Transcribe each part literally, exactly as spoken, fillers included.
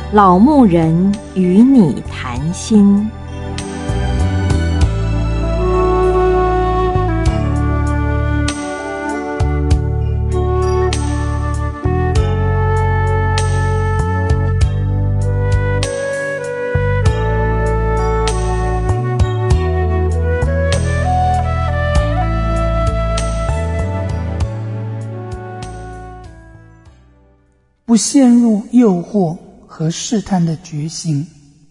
老牧人与你谈心。 不陷入诱惑和试探的决心。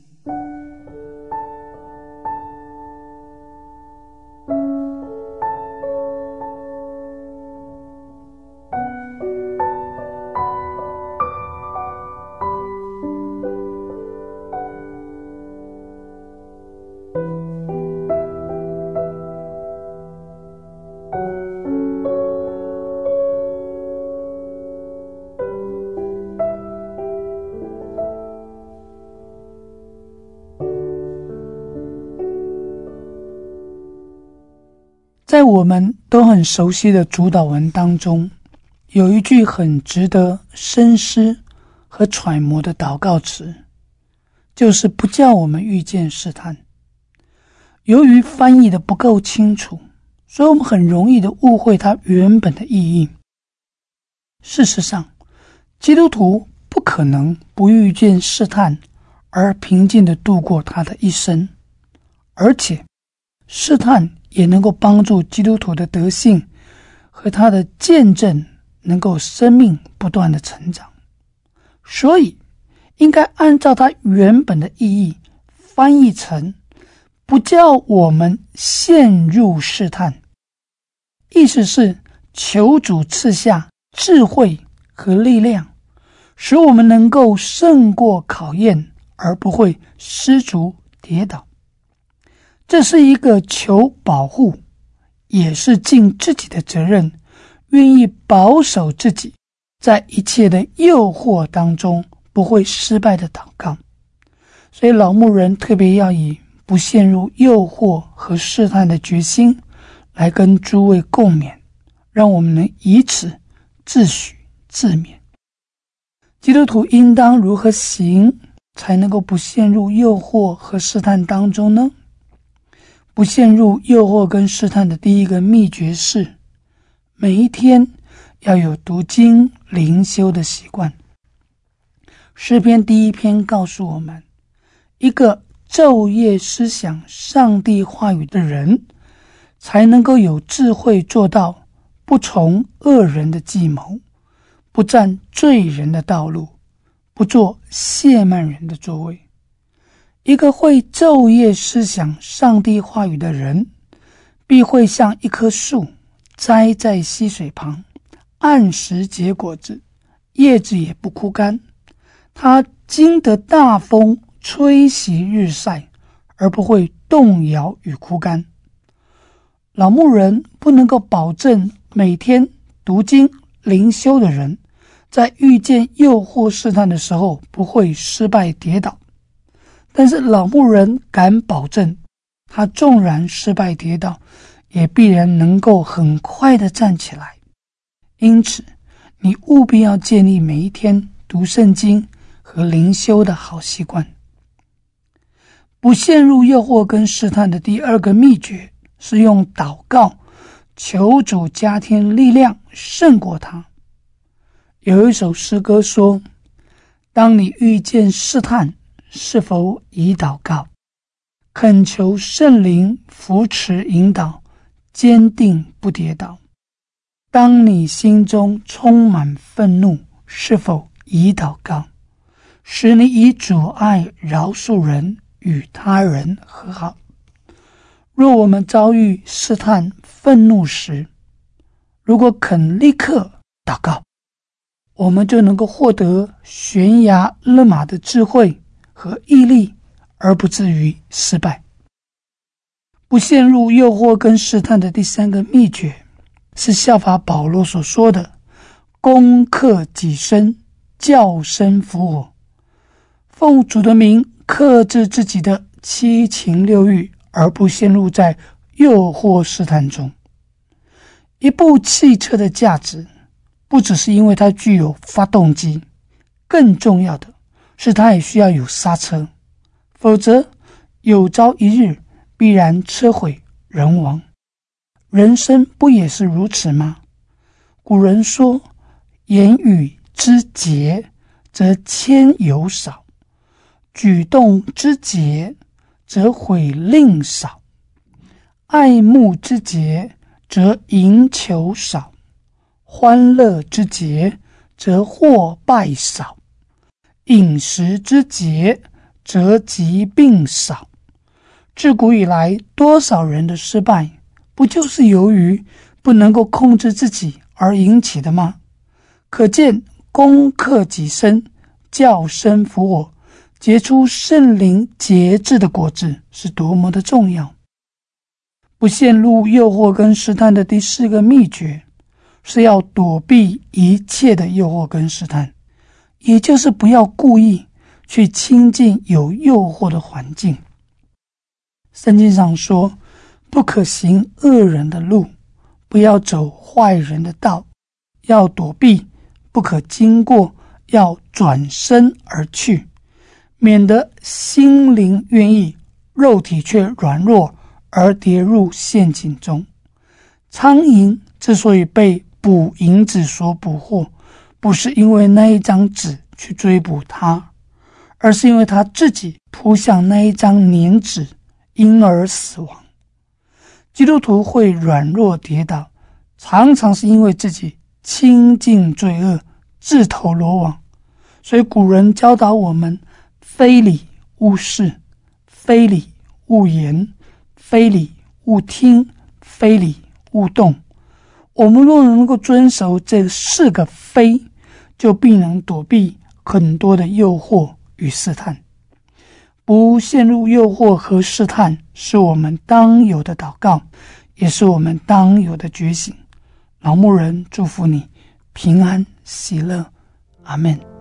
在我们都很熟悉的主祷文当中，有一句很值得深思和揣摩的祷告词，就是不叫我们遇见试探。由于翻译的不够清楚，所以我们很容易的误会它原本的意义。事实上，基督徒不可能不遇见试探而平静地度过他的一生，而且试探也能够帮助基督徒的德性和他的见证能够生命不断的成长。所以应该按照它原本的意义翻译成不叫我们陷入试探，意思是求主赐下智慧和力量，使我们能够胜过考验而不会失足跌倒。这是一个求保护，也是尽自己的责任，愿意保守自己在一切的诱惑当中不会失败的祷告。所以老牧人特别要以不陷入诱惑和试探的决心来跟诸位共勉，让我们能以此自诩自勉。基督徒应当如何行才能够不陷入诱惑和试探当中呢？不陷入诱惑跟试探的第一个秘诀是，每一天要有读经灵修的习惯。诗篇第一篇告诉我们，一个昼夜思想上帝话语的人，才能够有智慧做到不从恶人的计谋，不占罪人的道路，不做亵慢人的座位。一个会昼夜思想上帝话语的人，必会像一棵树栽在溪水旁，按时结果子，叶子也不枯干。他经得大风吹袭日晒，而不会动摇与枯干。老牧人不能够保证每天读经灵修的人，在遇见诱惑试探的时候不会失败跌倒，但是老牧人敢保证，他纵然失败跌倒，也必然能够很快的站起来。因此你务必要建立每一天读圣经和灵修的好习惯。不陷入诱惑跟试探的第二个秘诀是用祷告求主加添力量胜过他。有一首诗歌说，当你遇见试探，是否已祷告，恳求圣灵扶持引导，坚定不跌倒。当你心中充满愤怒，是否已祷告，使你以主爱饶恕人，与他人和好。若我们遭遇试探愤怒时，如果肯立刻祷告，我们就能够获得悬崖勒马的智慧和毅力，而不至于失败。不陷入诱惑跟试探的第三个秘诀是效法保罗所说的，攻克己身，叫身服我。奉主的名克制自己的七情六欲，而不陷入在诱惑试探中。一部汽车的价值不只是因为它具有发动机，更重要的是他也需要有刹车，否则有朝一日必然车毁人亡。人生不也是如此吗？古人说，言语之节，则迁有少；举动之节，则毁令少；爱慕之节，则赢求少；欢乐之节，则祸败少；饮食之节，则疾病少。自古以来，多少人的失败，不就是由于不能够控制自己而引起的吗？可见攻克己身，教身服我，结出圣灵节制的果子是多么的重要。不陷入诱惑跟试探的第四个秘诀，是要躲避一切的诱惑跟试探，也就是不要故意去亲近有诱惑的环境。圣经上说，不可行恶人的路，不要走坏人的道，要躲避，不可经过，要转身而去，免得心灵愿意，肉体却软弱而跌入陷阱中。苍蝇之所以被捕蝇子所捕获，不是因为那一张纸去追捕它，而是因为它自己扑向那一张粘纸，因而死亡。基督徒会软弱跌倒，常常是因为自己亲近罪恶，自投罗网。所以古人教导我们，非礼勿视，非礼勿言，非礼勿听，非礼勿动。我们若能够遵守这四个非，就必能躲避很多的诱惑与试探。不陷入诱惑和试探，是我们当有的祷告，也是我们当有的觉醒。老牧人祝福你平安喜乐，阿们。